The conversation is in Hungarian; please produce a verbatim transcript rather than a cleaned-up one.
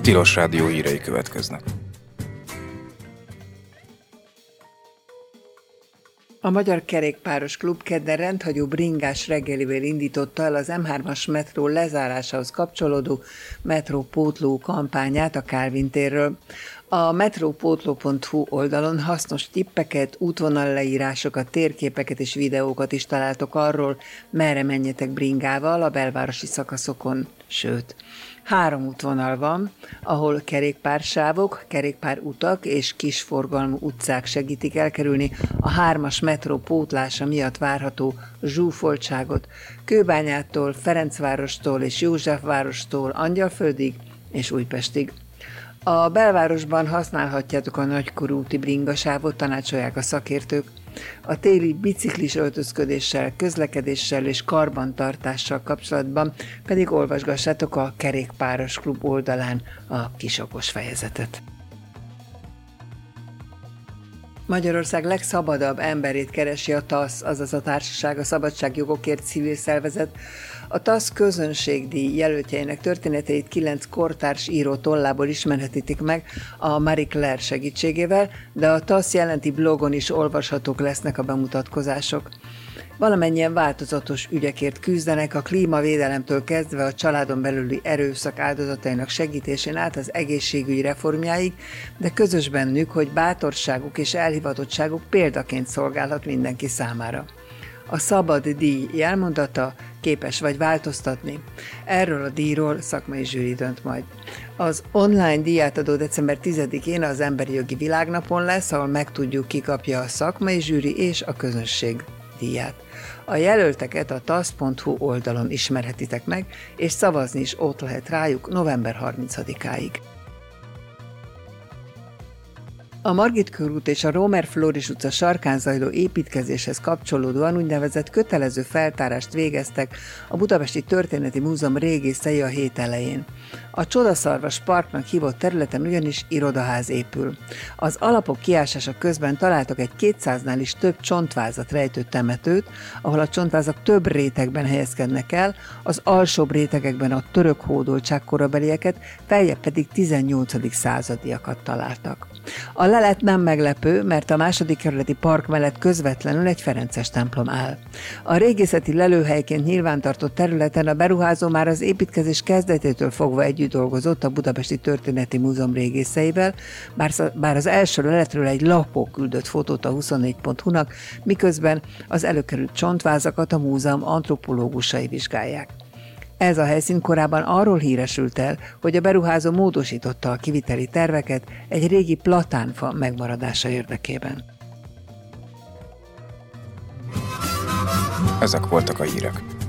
Tilos Rádió hírei következnek. A Magyar Kerékpáros Klub kedden rendhagyó bringás reggelivel indította el az em hármas metró lezárásához kapcsolódó metrópótló kampányát a Kálvin térről. A metrópótló pont hu oldalon hasznos tippeket, útvonalleírásokat, térképeket és videókat is találtok arról, merre menjetek bringával a belvárosi szakaszokon, sőt, három útvonal van, ahol kerékpársávok, kerékpárutak és kisforgalmú utcák segítik elkerülni a hármas metró pótlása miatt várható zsúfoltságot Kőbányától, Ferencvárostól és Józsefvárostól Angyalföldig és Újpestig. A belvárosban használhatjátok a nagykorúti bringasávot, tanácsolják a szakértők. A téli biciklis öltözködéssel, közlekedéssel és karbantartással kapcsolatban pedig olvasgassátok a Kerékpáros Klub oldalán a kisokos fejezetet. Magyarország legszabadabb emberét keresi a TASZ, azaz a Társaság a Szabadságjogokért civil szervezet. A TASZ közönségdíj jelöltjeinek történeteit kilenc kortárs író tollából ismerhetitik meg a Marie Claire segítségével, de a TASZ jelenti blogon is olvashatók lesznek a bemutatkozások. Valamennyien változatos ügyekért küzdenek, a klímavédelemtől kezdve a családon belüli erőszak áldozatainak segítésén át az egészségügy reformjáig, de közös bennük, hogy bátorságuk és elhivatottságuk példaként szolgálhat mindenki számára. A szabad díj jelmondata: képes vagy változtatni. Erről a díjról szakmai zsűri dönt majd. Az online díjátadó december tizedikén az Emberi Jogi Világnapon lesz, ahol megtudjuk, ki kapja a szakmai zsűri és a közönség díját. A jelölteket a tasz pont hu oldalon ismerhetitek meg, és szavazni is ott lehet rájuk november harmincadikáig. A Margit körút és a Rómer Flóris utca sarkán zajló építkezéshez kapcsolódóan úgynevezett kötelező feltárást végeztek a Budapesti Történeti Múzeum régészei a hét elején. A Csodaszarvas Parknak hívott területen ugyanis irodaház épül. Az alapok kiásása közben találtak egy kétszáznál is több csontvázat rejtő temetőt, ahol a csontvázak több rétegben helyezkednek el, az alsóbb rétegekben a török hódoltság korabelieket, feljebb pedig tizennyolcadik századiakat találtak. A lelet nem meglepő, mert a második kerületi park mellett közvetlenül egy ferences templom áll. A régészeti lelőhelyként nyilvántartott területen a beruházó már az építkezés kezdetétől fogva együtt dolgozott a Budapesti Történeti Múzeum régészeivel, bár az első leletről egy lapó küldött fotót a huszonnégy pont hu-nak, miközben az előkerült csontvázakat a múzeum antropológusai vizsgálják. Ez a helyszín korábban arról híresült el, hogy a beruházó módosította a kiviteli terveket egy régi platánfa megmaradása érdekében. Ezek voltak a hírek.